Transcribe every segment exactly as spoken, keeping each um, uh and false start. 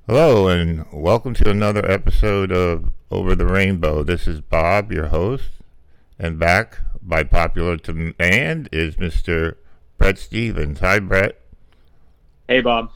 Hello, and welcome to another episode of Over the Rainbow. This is Bob, your host, and back by popular demand is Mister Brett Stevens. Hi, Brett. Hey, Bob.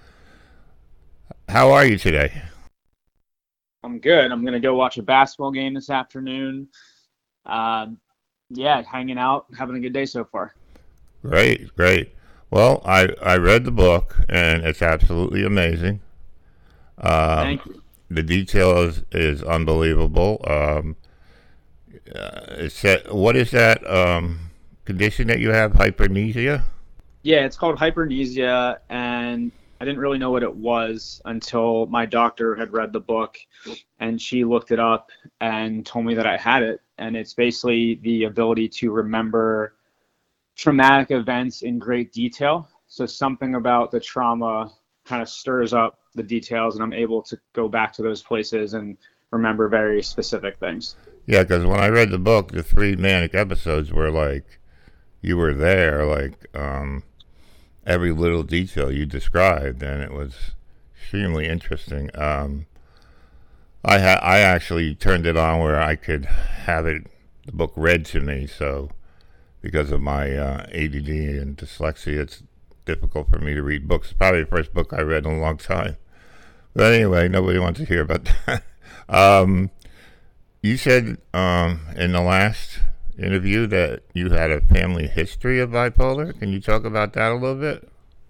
How are you today? I'm good. I'm going to go watch a basketball game this afternoon. Um, yeah, hanging out, having a good day so far. Great, great. Well, I, I read the book, and it's absolutely amazing. Um, Thank you. the detail is, is unbelievable. Um, uh, it's that, what is that um, condition that you have, hypernesia? Yeah, it's called hypernesia, and I didn't really know what it was until my doctor had read the book, and she looked it up and told me that I had it. And it's basically the ability to remember traumatic events in great detail. So something about the trauma kind of stirs up the details, and I'm able to go back to those places and remember very specific things. Yeah, because when I read the book, the three manic episodes were like you were there, like um, every little detail you described, and it was extremely interesting. Um, I ha- I actually turned it on where I could have it the book read to me. So because of my uh, A D D and dyslexia, it's difficult for me to read books. It's probably the first book I read in a long time. But anyway, nobody wants to hear about that. um, you said um, in the last interview that you had a family history of bipolar. Can you talk about that a little bit?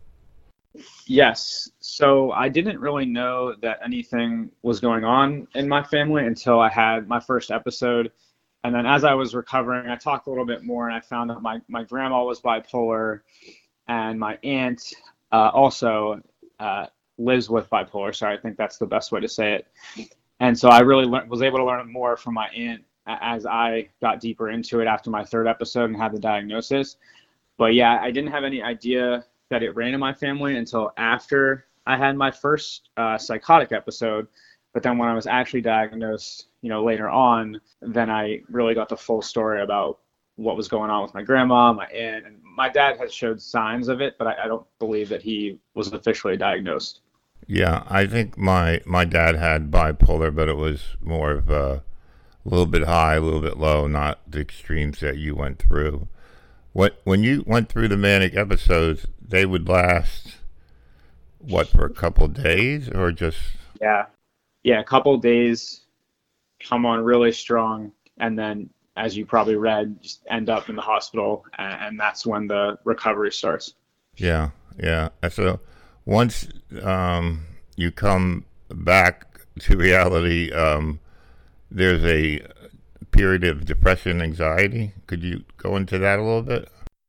Yes. So I didn't really know that anything was going on in my family until I had my first episode. And then as I was recovering, I talked a little bit more, and I found out my, my grandma was bipolar, and my aunt uh, also uh, lives with bipolar. So I think that's the best way to say it. And so I really lear- was able to learn more from my aunt as I got deeper into it after my third episode and had the diagnosis. But yeah, I didn't have any idea that it ran in my family until after I had my first uh, psychotic episode. But then when I was actually diagnosed, you know, later on, then I really got the full story about what was going on with my grandma, my aunt, and my dad has showed signs of it, but I, I don't believe that he was officially diagnosed. Yeah, I think my my dad had bipolar, but it was more of a, a little bit high, a little bit low, not the extremes that you went through. What when you went through the manic episodes, they would last what for a couple of days or just Yeah, yeah, a couple of days, come on really strong, and then, as you probably read, just end up in the hospital, and, and that's when the recovery starts. yeah, yeah. So once um, you come back to reality, um, there's a period of depression, anxiety. Could you go into that a little bit?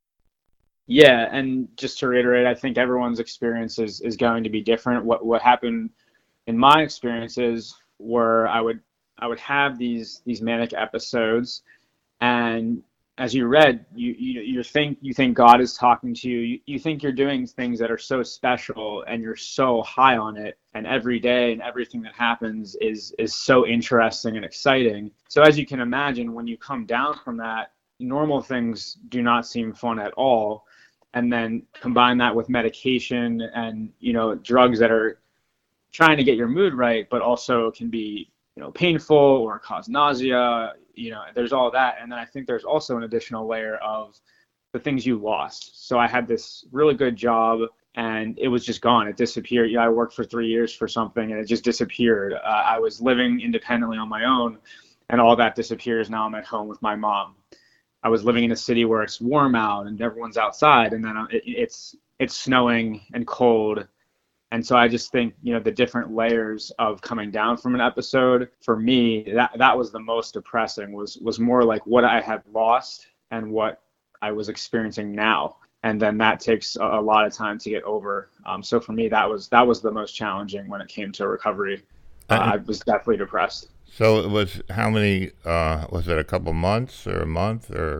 Yeah, and just to reiterate, I think everyone's experience is, is going to be different. What what happened in my experiences were I would I would have these these manic episodes, and as you read, you you you think you think God is talking to you. You, you think you're doing things that are so special, and you're so high on it, and every day and everything that happens is is so interesting and exciting. So as you can imagine, when you come down from that, normal things do not seem fun at all. And then combine that with medication and, you know, drugs that are trying to get your mood right, but also can be, you know, painful or cause nausea. You know, there's all that. And then I think there's also an additional layer of the things you lost. So I had this really good job, and it was just gone. It disappeared. Yeah, I worked for three years for something, and it just disappeared. Uh, I was living independently on my own, and all that disappears. Now I'm at home with my mom. I was living in a city where it's warm out and everyone's outside, and then it, it's it's snowing and cold. And so I just think, you know, the different layers of coming down from an episode, for me, that that was the most depressing, was was more like what I had lost and what I was experiencing now. And then that takes a, a lot of time to get over. Um, so for me, that was that was the most challenging when it came to recovery. Uh, Uh, I was definitely depressed. so it was how many? Uh, was it a couple months or a month or?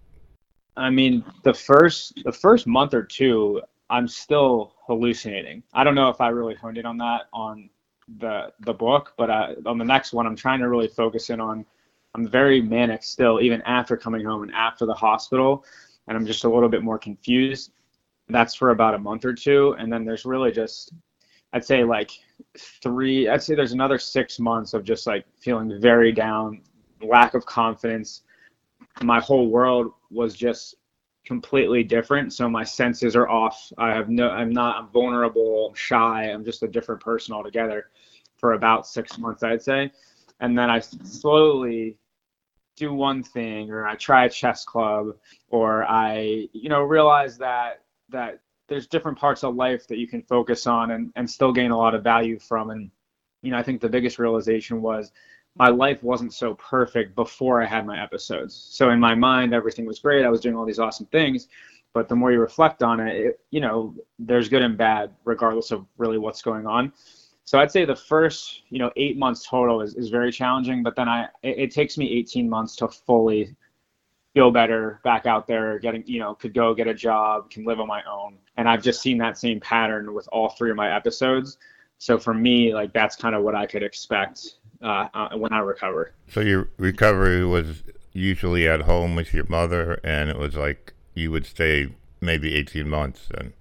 I mean, the first the first month or two, I'm still hallucinating. I don't know if I really honed in on that on the the book, but uh, on the next one, I'm trying to really focus in on. I'm very manic still, even after coming home and after the hospital, and I'm just a little bit more confused. That's for about a month or two, and then there's really just, I'd say, like three, I'd say there's another six months of just like feeling very down, lack of confidence. My whole world was just completely different. So my senses are off. I have no, I'm not, I'm vulnerable, I'm shy. I'm just a different person altogether for about six months, I'd say. And then I slowly do one thing, or I try a chess club, or I, you know, realize that, that there's different parts of life that you can focus on and, and still gain a lot of value from. And, you know, I think the biggest realization was my life wasn't so perfect before I had my episodes. So in my mind, everything was great. I was doing all these awesome things. But the more you reflect on it, it you know, there's good and bad, regardless of really what's going on. So I'd say the first, you know, eight months total is, is very challenging. But then I, it, it takes me eighteen months to fully feel better back out there, getting, you know, could go get a job, can live on my own. And I've just seen that same pattern with all three of my episodes. So for me, like, that's kind of what I could expect uh, uh, when I recover. So your recovery was usually at home with your mother, and it was like you would stay maybe eighteen months then.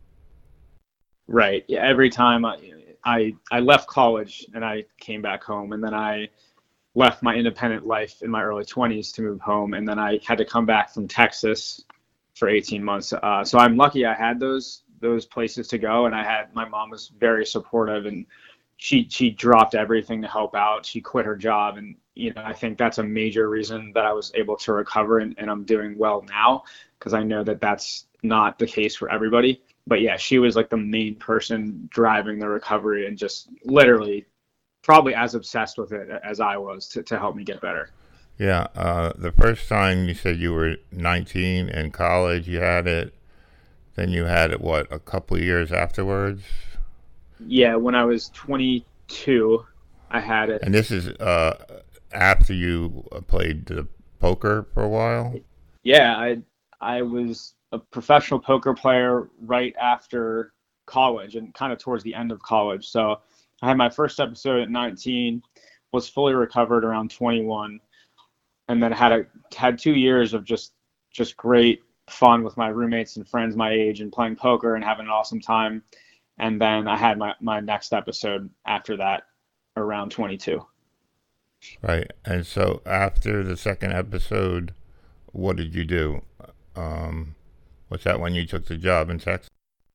Right. Yeah. Every time I, I, I left college and I came back home, and then I left my independent life in my early twenties to move home. And then I had to come back from Texas for eighteen months. Uh, so I'm lucky I had those, those places to go. And I had, my mom was very supportive, and she, she dropped everything to help out. She quit her job. And, you know, I think that's a major reason that I was able to recover, and, and I'm doing well now, because I know that that's not the case for everybody. But yeah, she was like the main person driving the recovery, and just literally probably as obsessed with it as I was to, to help me get better. Yeah. Uh, the first time you said you were nineteen in college, you had it. Then you had it, what, a couple of years afterwards? Yeah, when I was twenty-two, I had it. And this is uh, after you played the poker for a while? Yeah, I I was a professional poker player right after college, and kind of towards the end of college. So I had my first episode at nineteen, was fully recovered around twenty-one, and then had a had two years of just just great fun with my roommates and friends my age, and playing poker and having an awesome time. And then I had my, my next episode after that around twenty-two. Right. And so after the second episode, what did you do? Um, was that when you took the job in Texas?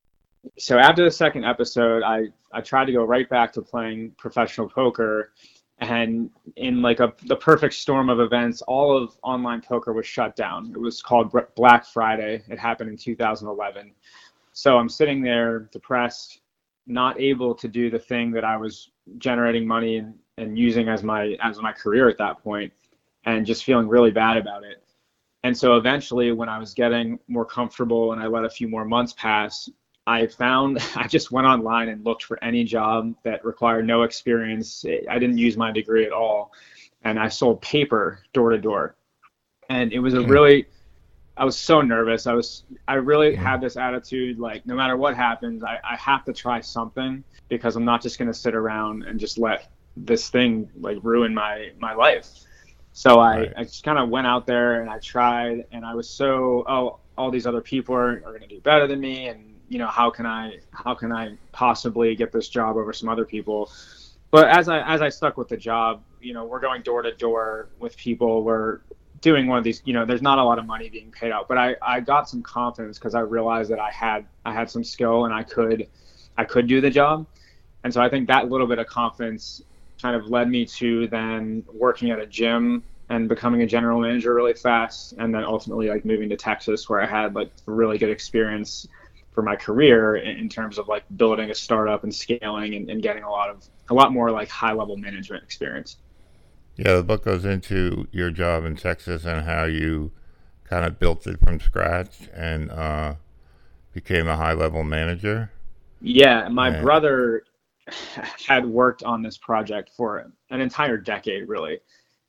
So after the second episode, I, I tried to go right back to playing professional poker. And in like a the perfect storm of events, all of online poker was shut down. It was called Black Friday. It happened in two thousand eleven. So I'm sitting there depressed, not able to do the thing that I was generating money and, and using as my as my career at that point, and just feeling really bad about it. And so eventually, when I was getting more comfortable and I let a few more months pass, I found, I just went online and looked for any job that required no experience. I didn't use my degree at all. And I sold paper door to door. And it was a really, I was so nervous. I was, I really had this attitude, like, no matter what happens, I, I have to try something, because I'm not just going to sit around and just let this thing like ruin my, my life. So I, right. I just kind of went out there and I tried, and I was so, oh, all these other people are, are going to do better than me. And, you know, how can I, how can I possibly get this job over some other people? But as I, as I stuck with the job, you know, we're going door to door with people. We're doing one of these, you know, there's not a lot of money being paid out, but I, I got some confidence, because I realized that I had, I had some skill, and I could, I could do the job. And so I think that little bit of confidence kind of led me to then working at a gym and becoming a general manager really fast. And then ultimately like moving to Texas, where I had like a really good experience for my career in terms of like building a startup and scaling, and, and getting a lot of, a lot more like high level management experience. Yeah. The book goes into your job in Texas and how you kind of built it from scratch and uh, became a high level manager. Yeah. My and... brother had worked on this project for an entire decade, really.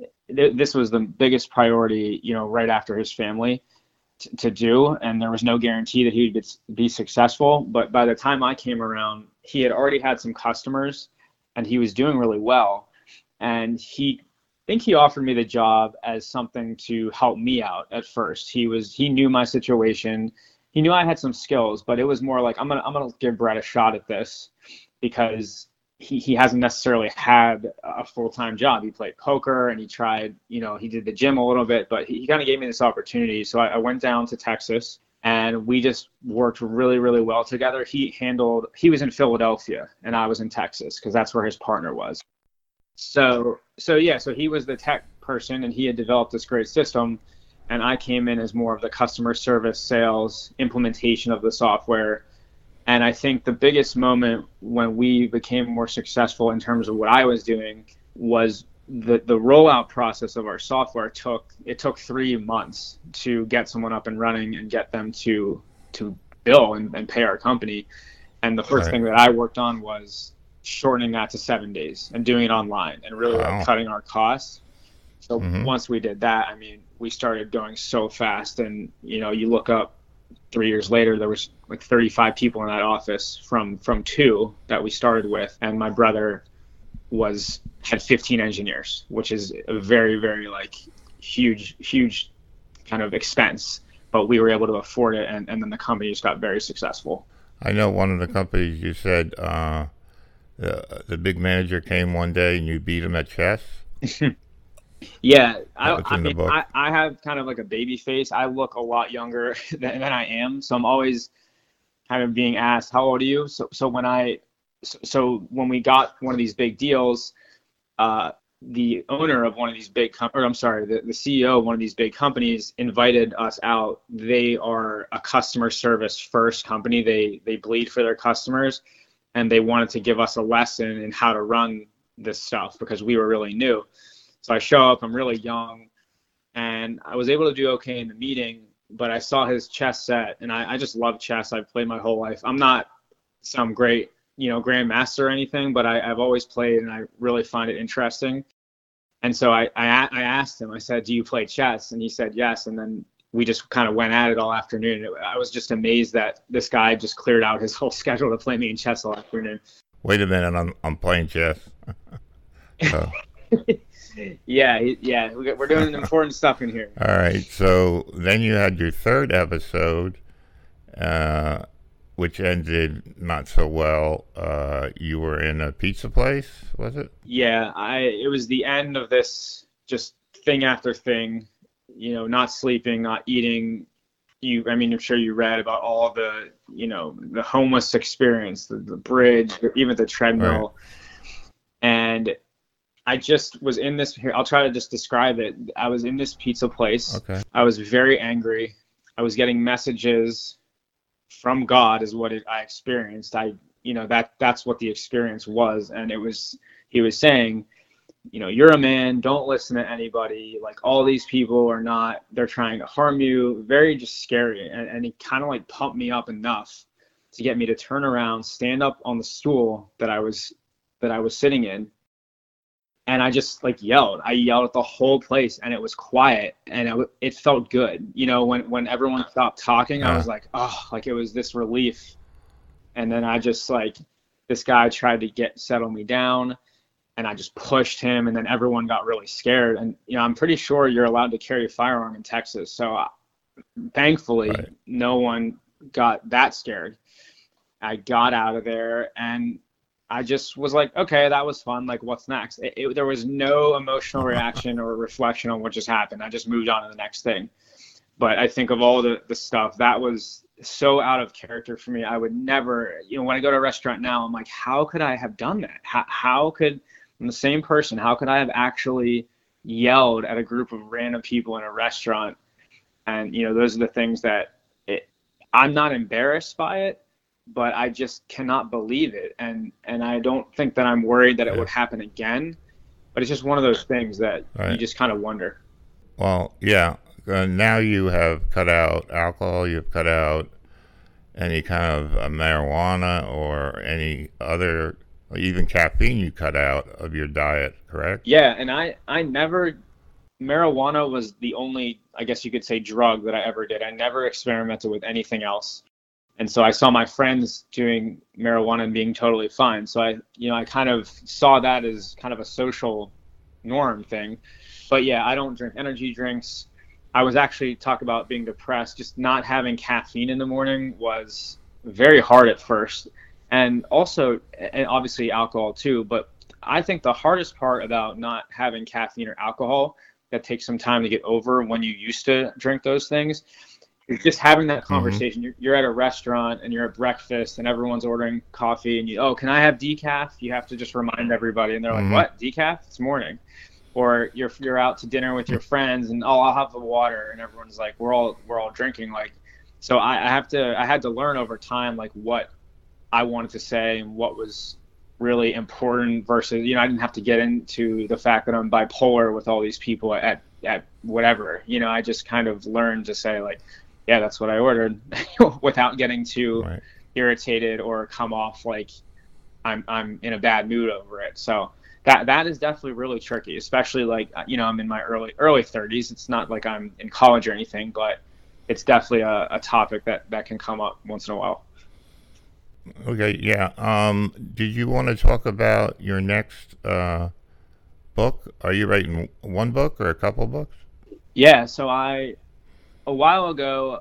This was the biggest priority, you know, right after his family t- to do. And there was no guarantee that he would be successful. But by the time I came around, he had already had some customers and he was doing really well. And he, I think he offered me the job as something to help me out at first. He was, he knew my situation. He knew I had some skills, but it was more like, I'm going to, I'm going to give Brett a shot at this, because he, he hasn't necessarily had a full-time job. He played poker and he tried, you know, he did the gym a little bit, but he, he kind of gave me this opportunity. So I, I went down to Texas and we just worked really, really well together. He handled, he was in Philadelphia and I was in Texas because that's where his partner was. So, so yeah, so he was the tech person and he had developed this great system. And I came in as more of the customer service, sales, implementation of the software. And I think the biggest moment when we became more successful in terms of what I was doing was the, the rollout process of our software took, it took three months to get someone up and running and get them to, to bill and, and pay our company. And the first right. thing that I worked on was shortening that to seven days and doing it online and really wow. like cutting our costs. So mm-hmm. once we did that, I mean, we started going so fast. And, you know, you look up three years later, there was like thirty-five people in that office from, from two that we started with. And my brother was, had fifteen engineers, which is a very, very like huge, huge kind of expense, but we were able to afford it. And, and then the company just got very successful. I know one of the companies you said, uh, the, the big manager came one day and you beat him at chess. Yeah, I, I mean, I, I have kind of like a baby face. I look a lot younger than, than I am, so I'm always kind of being asked, "How old are you?" So, so when I, so, so when we got one of these big deals, uh, the owner of one of these big, com- or I'm sorry, the, the C E O of one of these big companies invited us out. They are a customer service first company. They they bleed for their customers, and they wanted to give us a lesson in how to run this stuff because we were really new. So I show up, I'm really young, and I was able to do okay in the meeting, but I saw his chess set, and I, I just love chess. I've played my whole life. I'm not some great, you know, grandmaster or anything, but I, I've always played, and I really find it interesting. And so I, I, I asked him, I said, "Do you play chess?" And he said, "Yes." And then we just kind of went at it all afternoon. I was just amazed that this guy just cleared out his whole schedule to play me in chess all afternoon. Wait a minute, I'm, I'm playing chess. So. Yeah, yeah, we're doing important stuff in here. All right, so then you had your third episode, uh, which ended not so well. Uh, you were in a pizza place, was it? Yeah, I. It was the end of this just thing after thing, you know, not sleeping, not eating. You, I mean, I'm sure you read about all the, you know, the homeless experience, the, the bridge, even the treadmill, right. And I just was in this here. I'll try to just describe it. I was in this pizza place. Okay. I was very angry. I was getting messages from God is what it, I experienced. I, you know, that that's what the experience was. And it was, he was saying, you know, you're a man, don't listen to anybody. Like all these people are not, they're trying to harm you. Very just scary. And, and he kind of like pumped me up enough to get me to turn around, stand up on the stool that I was, that I was sitting in. And I just like yelled. I yelled at the whole place, and it was quiet, and it, it felt good. You know, when, when everyone stopped talking, I was like, oh, like it was this relief. And then I just like, this guy tried to get settle me down, and I just pushed him, and then everyone got really scared. And you know, I'm pretty sure you're allowed to carry a firearm in Texas, so uh, thankfully, right. no one got that scared. I got out of there, and I just was like, okay, that was fun. Like, what's next? It, it, there was no emotional reaction or reflection on what just happened. I just moved on to the next thing. But I think of all the, the stuff, that was so out of character for me. I would never, you know, when I go to a restaurant now, I'm like, how could I have done that? How, how could, I'm the same person, how could I have actually yelled at a group of random people in a restaurant? And, you know, those are the things that it, I'm not embarrassed by it, but I just cannot believe it. And, and I don't think that I'm worried that it yeah. would happen again, but it's just one of those things that right. you just kind of wonder. Well, yeah. Uh, now you have cut out alcohol, you've cut out any kind of uh, marijuana or any other, even caffeine you cut out of your diet, correct? Yeah. And I, I never, marijuana was the only, I guess you could say, drug that I ever did. I never experimented with anything else. And so I saw my friends doing marijuana and being totally fine. So I, you know, I kind of saw that as kind of a social norm thing. But yeah, I don't drink energy drinks. I was actually talk about being depressed. Just not having caffeine in the morning was very hard at first. And also, and obviously alcohol too, but I think the hardest part about not having caffeine or alcohol that takes some time to get over when you used to drink those things is just having that Mm-hmm. conversation. You're, you're at a restaurant and you're at breakfast and everyone's ordering coffee and you, oh, can I have decaf? You have to just remind everybody. And they're like, Mm-hmm. what? Decaf? It's morning. Or you're, you're out to dinner with your friends and, oh, I'll have the water. And everyone's like, we're all, we're all drinking. Like, so I, I have to, I had to learn over time, like what I wanted to say and what was really important versus, you know, I didn't have to get into the fact that I'm bipolar with all these people at, at whatever, you know, I just kind of learned to say like, yeah, that's what I ordered without getting too Right. irritated or come off like I'm, I'm in a bad mood over it. So that, that is definitely really tricky, especially like, you know, I'm in my early, early thirties. It's not like I'm in college or anything, but it's definitely a, a topic that, that can come up once in a while. Okay, yeah. Um, did you want to talk about your next uh, book? Are you writing one book or a couple books? Yeah. So I, a while ago,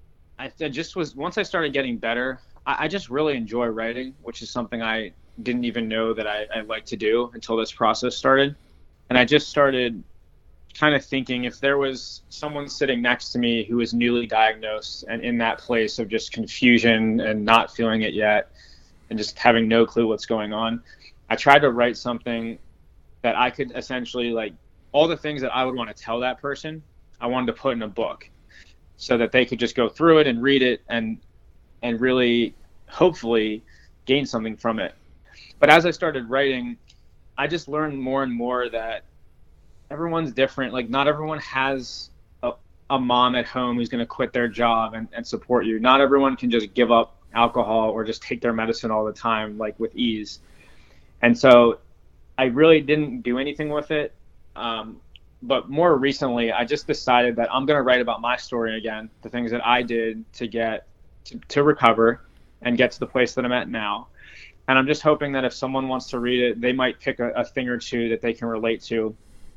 I th- just was once I started getting better. I, I just really enjoy writing, which is something I didn't even know that I, I like to do until this process started. And I just started kind of thinking if there was someone sitting next to me who was newly diagnosed and in that place of just confusion and not feeling it yet and just having no clue what's going on, I tried to write something that I could essentially like all the things that I would want to tell that person, I wanted to put in a book so that they could just go through it and read it and and really hopefully gain something from it. But as I started writing, I just learned more and more that everyone's different. Like not everyone has a, a mom at home who's going to quit their job and, and support you. Not everyone can just give up alcohol or just take their medicine all the time, like with ease. And so I really didn't do anything with it. Um, but more recently, I just decided that I'm going to write about my story again, the things that I did to get to, to recover and get to the place that I'm at now. And I'm just hoping that if someone wants to read it, they might pick a, a thing or two that they can relate to.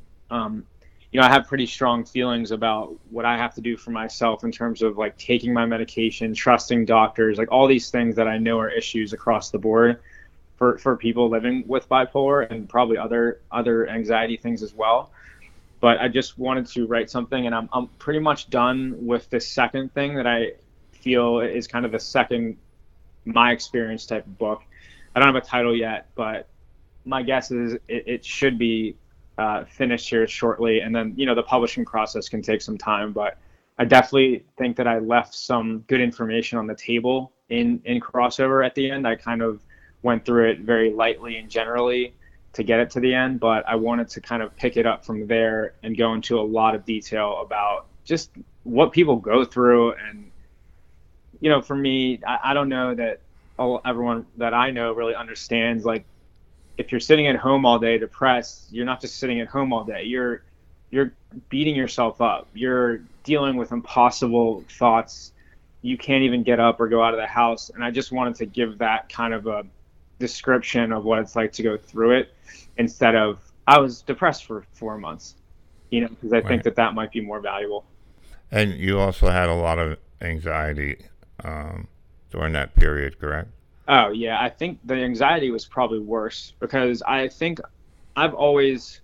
Um, you know, I have pretty strong feelings about what I have to do for myself in terms of like taking my medication, trusting doctors, like all these things that I know are issues across the board for, for people living with bipolar and probably other other anxiety things as well. But I just wanted to write something, and I'm I'm pretty much done with the second thing that I feel is kind of the second my experience type of book. I don't have a title yet, but my guess is it, it should be uh, finished here shortly. And then, you know, the publishing process can take some time, but I definitely think that I left some good information on the table in, in Crossover at the end. I kind of went through it very lightly and generally to get it to the end, but I wanted to kind of pick it up from there and go into a lot of detail about just what people go through. And, you know, for me, I, I don't know that all, everyone that I know really understands, like, if you're sitting at home all day depressed, you're not just sitting at home all day. You're you're beating yourself up. You're dealing with impossible thoughts. You can't even get up or go out of the house. And I just wanted to give that kind of a description of what it's like to go through it instead of I was depressed for four months, you know, because I think Right. that that might be more valuable. And you also had a lot of anxiety um, during that period, correct? Oh yeah, I think the anxiety was probably worse because I think I've always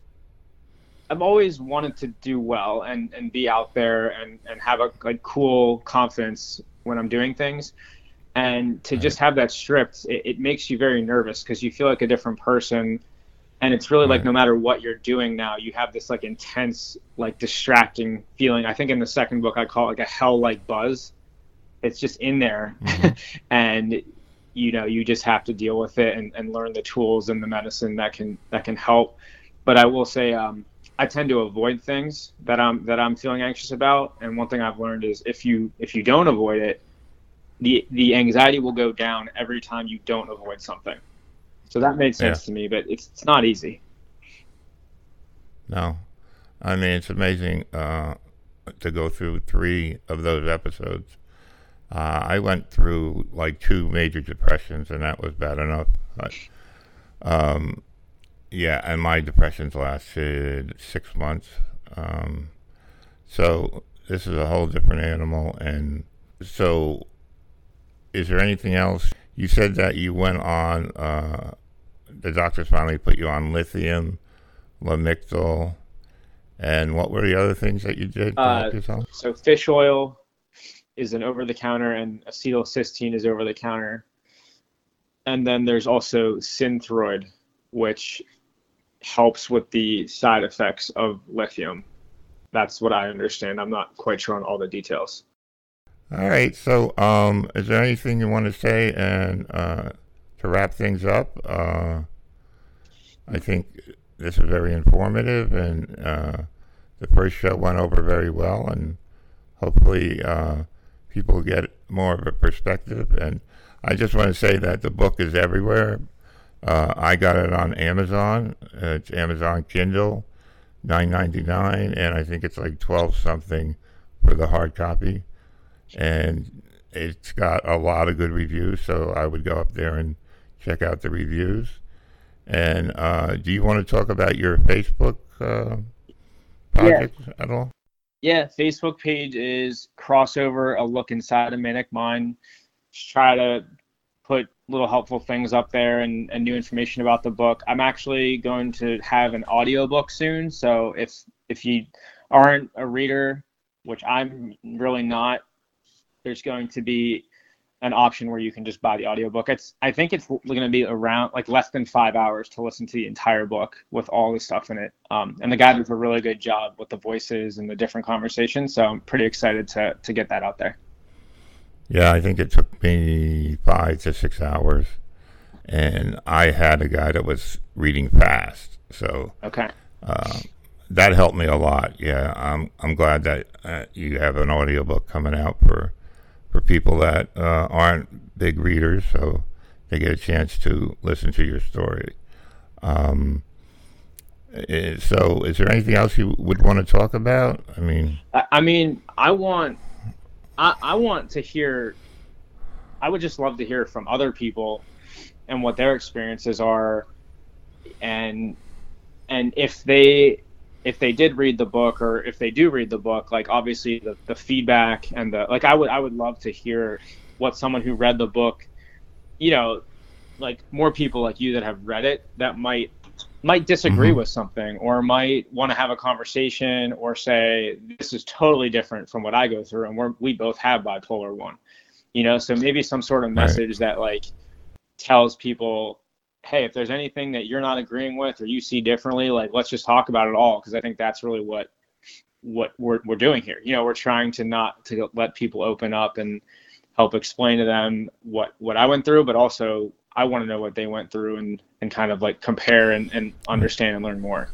I've always wanted to do well and, and be out there and, and have a like cool confidence when I'm doing things. And to Right. just have that stripped, it, it makes you very nervous because you feel like a different person. And it's really like Right. no matter what you're doing now, you have this like intense, like distracting feeling. I think in the second book I call it like a hell like buzz. It's just in there. Mm-hmm. And you know, you just have to deal with it and, and learn the tools and the medicine that can that can help. But I will say, um, I tend to avoid things that I'm that I'm feeling anxious about. And one thing I've learned is if you if you don't avoid it, the the anxiety will go down every time you don't avoid something. So that made Yeah. sense to me, but it's it's not easy. No. I mean, it's amazing uh, to go through three of those episodes. Uh, I went through like two major depressions, and that was bad enough. But, um, yeah, and my depressions lasted six months. Um, so this is a whole different animal. And so, is there anything else you said that you went on, uh, the doctors finally put you on lithium, Lamictal, and what were the other things that you did to Uh, help yourself? so fish oil is an over-the-counter, and acetylcysteine is over-the-counter. And then there's also Synthroid, which helps with the side effects of lithium. That's what I understand. I'm not quite sure on all the details. All right. So, um, is there anything you want to say and uh, to wrap things up? Uh, I think this is very informative, and uh, the first show went over very well, and hopefully uh, people get more of a perspective. And I just want to say that the book is everywhere. Uh, I got it on Amazon. It's Amazon Kindle, nine ninety-nine, and I think it's like twelve something for the hard copy. And it's got a lot of good reviews, so I would go up there and check out the reviews. And uh, do you want to talk about your Facebook uh, project yeah. at all? Yeah, Facebook page is Crossover, A Look Inside a Manic Mind. Just try to put little helpful things up there and, and new information about the book. I'm actually going to have an audiobook soon, so if if you aren't a reader, which I'm really not, there's going to be an option where you can just buy the audiobook. It's I think it's going to be around like less than five hours to listen to the entire book with all the stuff in it. Um, and the guy does a really good job with the voices and the different conversations. So I'm pretty excited to to get that out there. Yeah, I think it took me five to six hours, and I had a guy that was reading fast. So okay, uh, that helped me a lot. Yeah, I'm I'm glad that uh, you have an audiobook coming out for. for people that uh, aren't big readers, so they get a chance to listen to your story. Um, so is there anything else you would want to talk about? I mean, I mean, I want, I, I want to hear, I would just love to hear from other people and what their experiences are. And, and if they, if they did read the book, or if they do read the book, like obviously the, the feedback and the, like, I would, I would love to hear what someone who read the book, you know, like more people like you that have read it that might, might disagree mm-hmm. with something, or might want to have a conversation, or say, this is totally different from what I go through. And we're, we both have bipolar one, you know, so maybe some sort of message right. that like tells people, hey, if there's anything that you're not agreeing with or you see differently, like, let's just talk about it all. Cause I think that's really what, what we're, we're doing here. You know, we're trying to not to let people open up and help explain to them what, what I went through, but also I want to know what they went through, and, and kind of like compare and, and understand and learn more.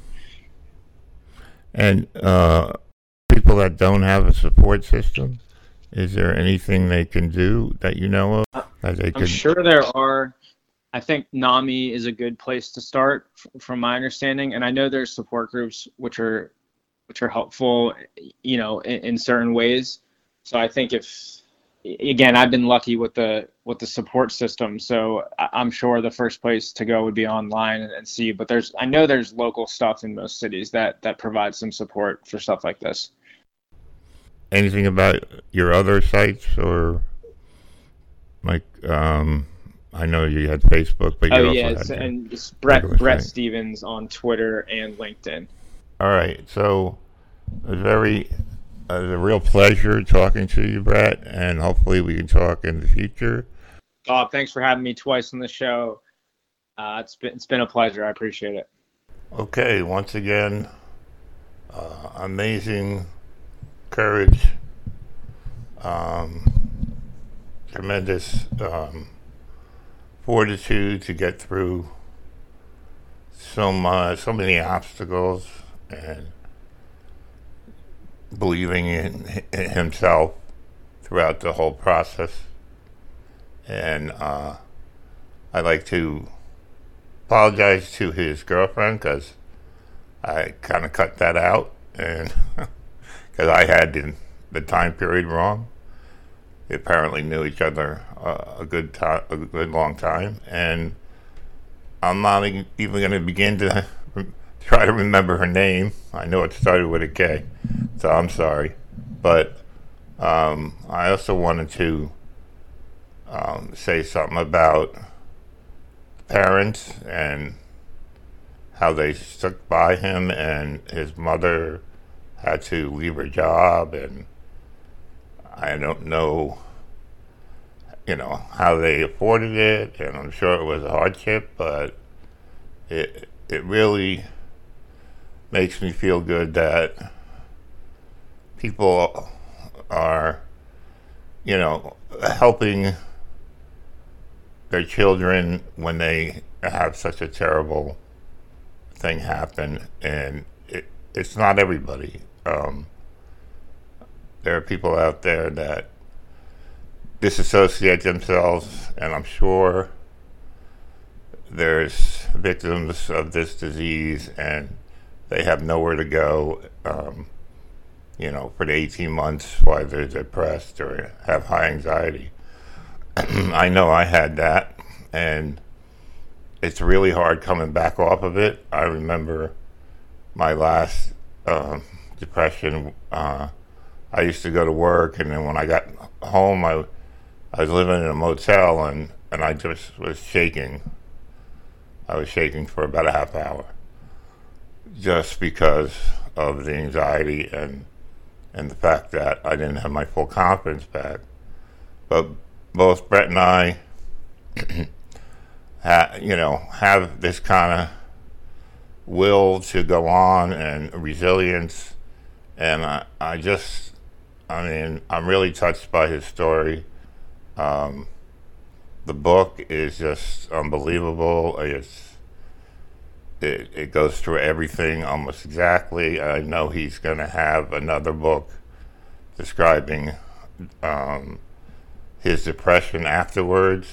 And uh, people that don't have a support system, is there anything they can do that you know of? That they I'm could... sure there are. I think NAMI is a good place to start, f- from my understanding. And I know there's support groups which are which are helpful, you know, in, in certain ways. So I think if, again, I've been lucky with the with the support system. So I'm sure the first place to go would be online and, and see. But there's I know there's local stuff in most cities that that provides some support for stuff like this. Anything about your other sites, or like? Um... I know you had Facebook, but you oh also yeah, had it's, and it's Brett Brett site. Stevens on Twitter and LinkedIn. All right, so it was very, it was a real pleasure talking to you, Brett, and hopefully we can talk in the future. Bob, thanks for having me twice on the show. Uh, it's been it's been a pleasure. I appreciate it. Okay, once again, uh, amazing courage, um, tremendous. Um, fortitude to get through so much, so many obstacles, and believing in, in himself throughout the whole process. And uh, I'd like to apologize to his girlfriend, because I kind of cut that out, and because I had the, the time period wrong. They apparently knew each other uh, a good time, a good long time, and I'm not even going to begin to re- try to remember her name. I know it started with a K, so I'm sorry. But um, I also wanted to um, say something about parents and how they stuck by him, and his mother had to leave her job, and I don't know, you know, how they afforded it, and I'm sure it was a hardship, but it it really makes me feel good that people are, you know, helping their children when they have such a terrible thing happen, and it, it's not everybody. Um, there are people out there that disassociate themselves, and I'm sure there's victims of this disease, and they have nowhere to go, um, you know, for the eighteen months while they're depressed or have high anxiety. I know I had that, and it's really hard coming back off of it. I remember my last uh, depression. Uh, I used to go to work, and then when I got home, I, I was living in a motel, and, and I just was shaking. I was shaking for about a half hour, just because of the anxiety and and the fact that I didn't have my full confidence back. But both Brett and I, ha, you know, have this kind of will to go on and resilience, and I, I just, I mean, I'm really touched by his story. Um, the book is just unbelievable. It's it, it goes through everything almost exactly. I know he's going to have another book describing um, his depression afterwards.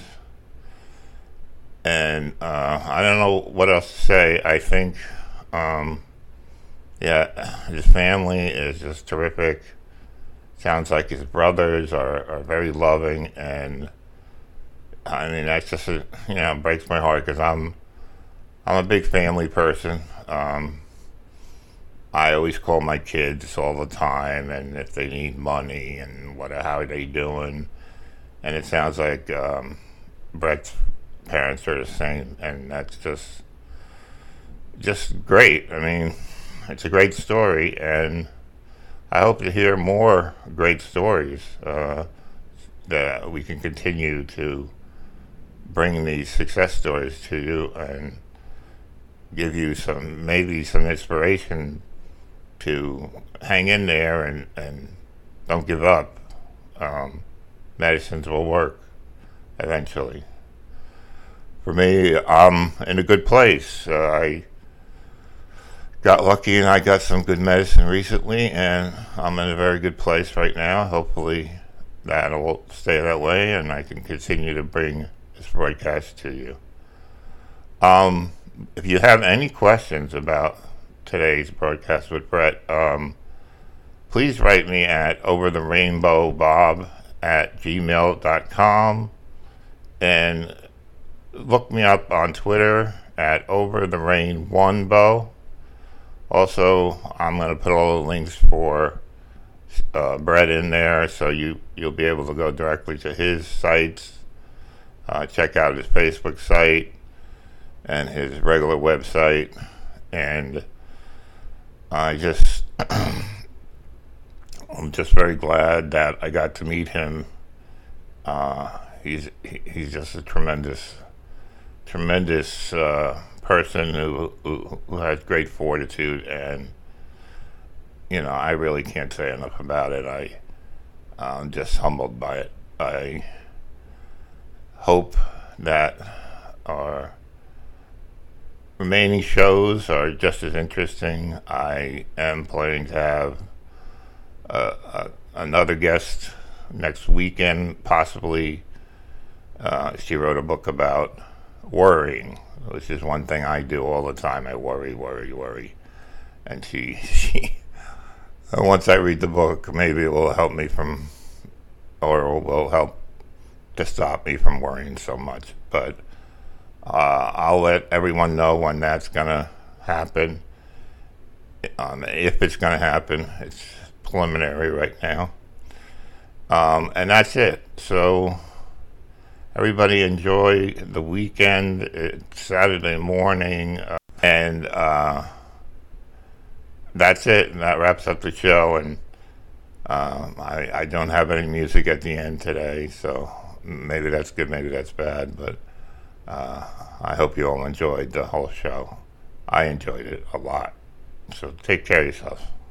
And uh, I don't know what else to say. I think, um, yeah, his family is just terrific. Sounds like his brothers are, are very loving, and I mean that's just a, you know, breaks my heart because I'm I'm a big family person. Um, I always call my kids all the time, and if they need money and what, how are they doing, and it sounds like um, Brett's parents are the same, and that's just just great. I mean, it's a great story, and I hope to hear more great stories uh, that we can continue to bring these success stories to you and give you some, maybe some inspiration to hang in there and, and don't give up. Um, medicines will work eventually. For me, I'm in a good place. Uh, I got lucky and I got some good medicine recently, and I'm in a very good place right now. Hopefully that'll stay that way and I can continue to bring this broadcast to you. Um, if you have any questions about today's broadcast with Brett, um, please write me at overtherainbowbob at gmail dot com, and look me up on Twitter at overtherain1bow. Also, I'm going to put all the links for uh, Brett in there, so you, you'll be able to go directly to his sites, uh, check out his Facebook site and his regular website. And I just, I'm just very glad that I got to meet him. Uh, he's he's just a tremendous, tremendous uh, person who, who who has great fortitude, and you know, I really can't say enough about it. I I'm just humbled by it. I hope that our remaining shows are just as interesting. I am planning to have uh, uh, another guest next weekend, possibly. Uh, she wrote a book about worrying, which is one thing I do all the time. I worry, worry, worry. And she, she once I read the book, maybe it will help me from, or will help to stop me from worrying so much. But uh, I'll let everyone know when that's going to happen. Um, if it's going to happen, it's preliminary right now. Um, and that's it. So everybody enjoy the weekend. It's Saturday morning, uh, and uh, that's it. And that wraps up the show. And um, I, I don't have any music at the end today, so maybe that's good, maybe that's bad. But uh, I hope you all enjoyed the whole show. I enjoyed it a lot. So take care of yourself.